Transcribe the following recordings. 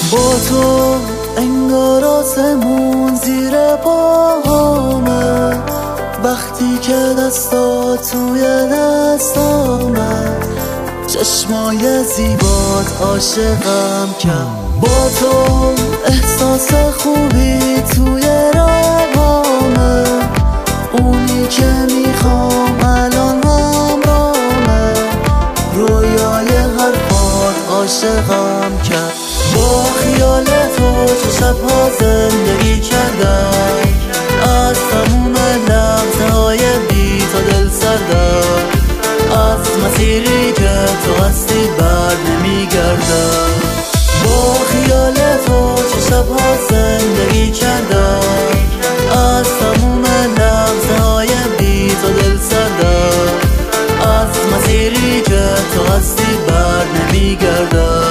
با تو انگار آسمون زیر پاهامه، وقتی که دستات توی دستامه، چشمای زیبات عاشقم کرد. با تو احساس خوبی توی روامه، اونی که میخوام الان همرامه، رویای حرفات عاشقم کرد. با خیال تو چه شبها زندگی کردم، از تموم لحظه های بی تو دل سردم، از مسیری که تو هستی بر نمیگردم. با خیال تو چه شبها زندگی کردم، از تموم لحظه های بی تو دل سردم، از مسیری که تو هستی بر نمیگردم.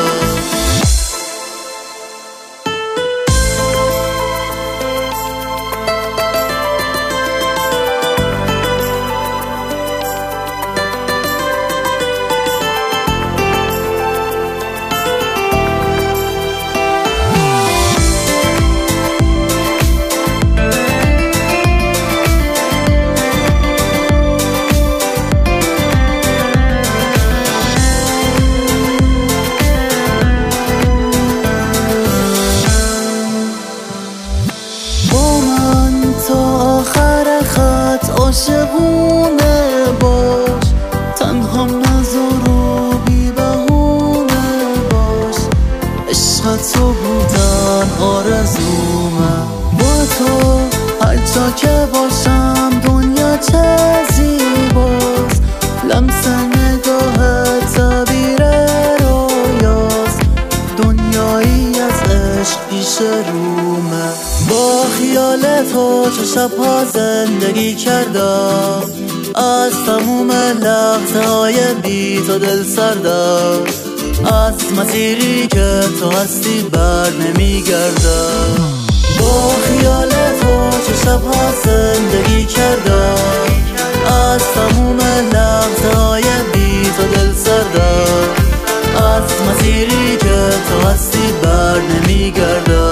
عاشقونه باش، تنهام نذار و بی بهونه باش، عشق تو بودن آرزومه. با تو هر جا که باشم دنیا چه زیباست، لمس نگاه تعبیر رویاست، دنیایی از عشق پیش رومه. با خیال تو چه شبها زندگی کردم، از تموم لحظه های بی تو دل سردم، از مسیری که تو هستی بر نمیگردم. با خیال تو چه شبها زندگی کردم، از تموم لحظه های بی تو دل سردم، از مسیری که تو هستی بر نمیگردم.